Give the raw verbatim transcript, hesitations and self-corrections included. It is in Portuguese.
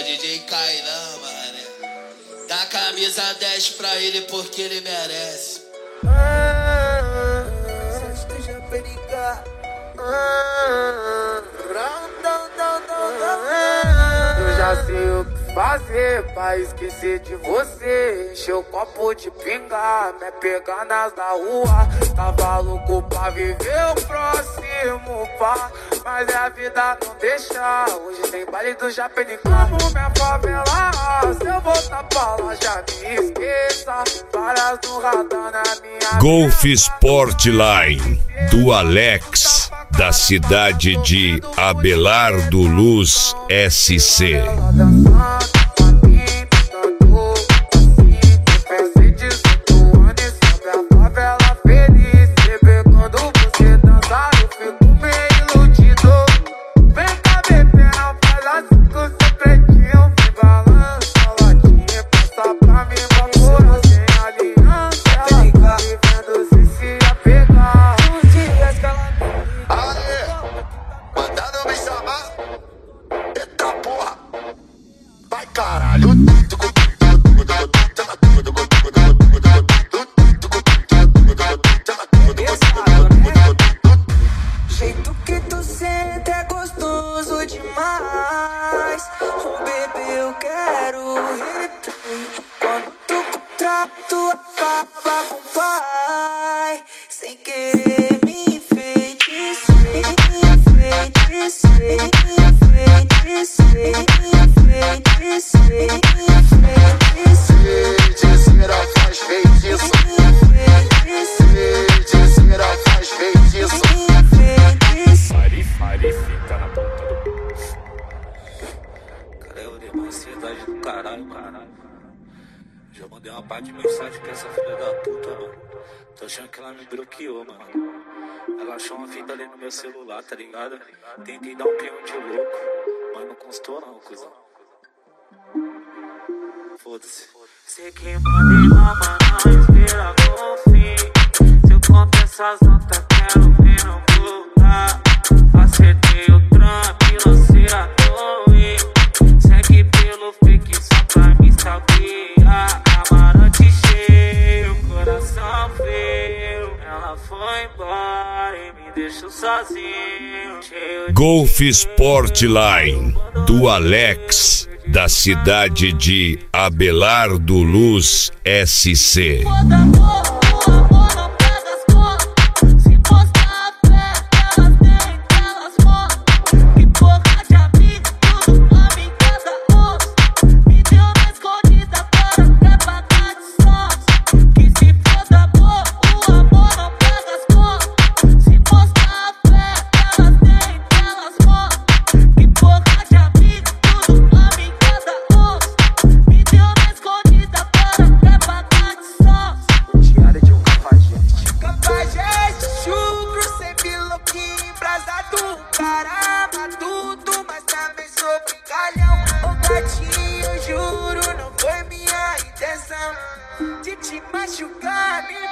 D J Kainan, mano. Dá camisa dez pra ele porque ele merece. Ah, se tu já periga. Eu já sei o que fazer pra esquecer de você. Encher o copo de pinga, me pegar nas da rua. Tava louco pra viver o próximo pá, mas a vida não deixa. Hoje tem baile do Japenicamo, minha favela. Se eu voltar pra lá já me esqueça. Várias no radar na minha Golf Sportline do Alex, da cidade de Abelardo Luz, S C. Caralho. Jeito que tu sente é gostoso demais. Oh, bebê, eu quero replay. Quando tu contrato a fala com o pai, sem querer me enfeitiçei, enfeitiçei, enfeitiçei, enfeitiçei, enfeitiçei. Feiticeira faz feitiço. Feiticeira faz feitiço. Fari, fari, fica na ponta do... Cara, eu dei uma ansiedade do caralho, caralho. Já mandei uma parte de mensagem pra essa filha da puta, mano. Tô achando que ela me bloqueou, mano. Ela achou uma fita ali no meu celular, tá ligado? Tentei dar um peão de louco, mas não constou não, cuzão. Foda-se. Sei que mandei mamar na espera com fim. Se eu conto essas notas, quero ver não voltar. Acertei o trampo e lancei a torre. Segue pelo fake só pra me stalkear. Amarante cheio, coração frio. Ela foi embora e me deixou sozinho. Cheio de... Golf Sportline do Alex, da cidade de Abelardo Luz, S C. Caramba, tudo, mas também sou brincalhão. Ô gatinho, juro, não foi minha intenção de te machucar, minha